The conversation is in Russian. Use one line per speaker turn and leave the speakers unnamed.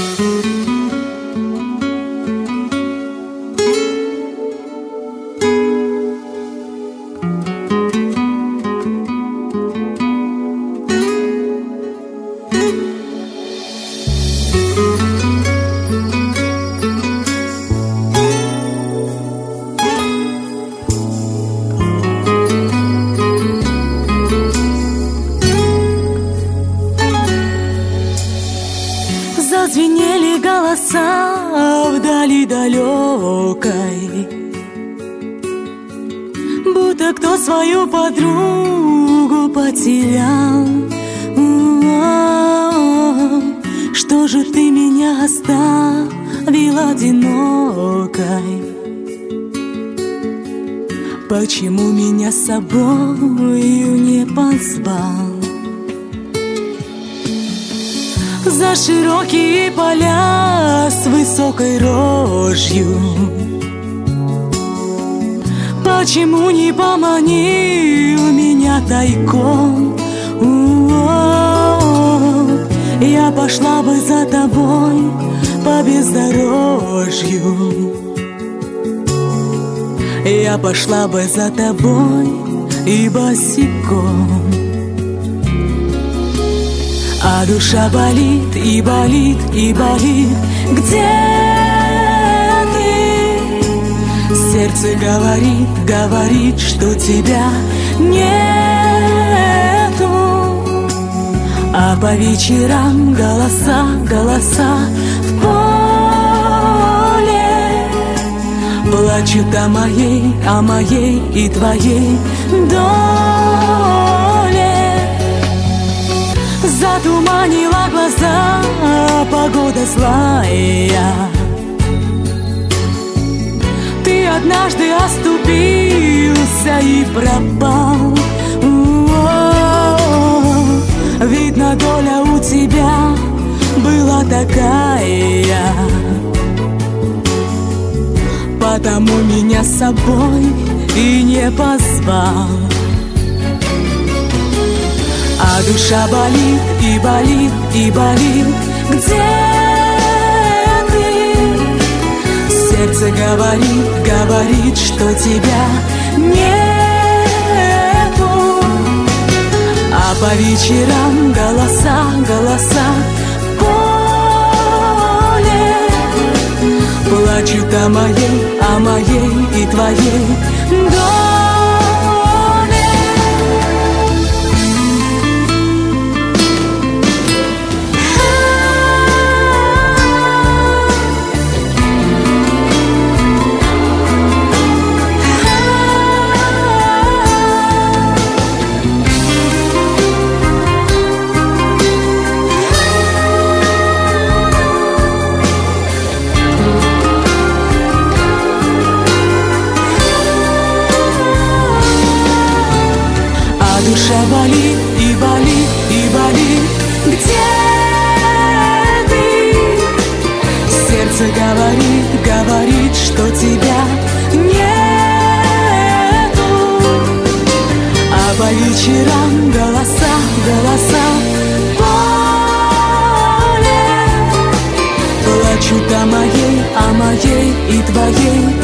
Зазвенели голоса вдали далекой, будто кто свою подругу потерял. Что же ты меня оставил одинокой? Почему меня с собою не позвал? За широкие поля с высокой рожью почему не поманил меня тайком? Я пошла бы за тобой по бездорожью, я пошла бы за тобой и босиком. А душа болит и болит и болит. Где ты? Сердце говорит, говорит, что тебя нету. А по вечерам голоса, голоса в поле плачут о моей и твоей доле. Затуманила глаза погода злая. Ты однажды оступился и пропал. Видно, доля у тебя была такая, потому меня с собой и не позвал. А душа болит и болит и болит. Где ты? Сердце говорит, говорит, что тебя нету. А по вечерам голоса, голоса в поле плачут о моей и твоей доле. Душа болит и болит и болит. Где ты? Сердце говорит, говорит, что тебя нету. А по вечерам голоса, голоса в поле плачут о моей и твоей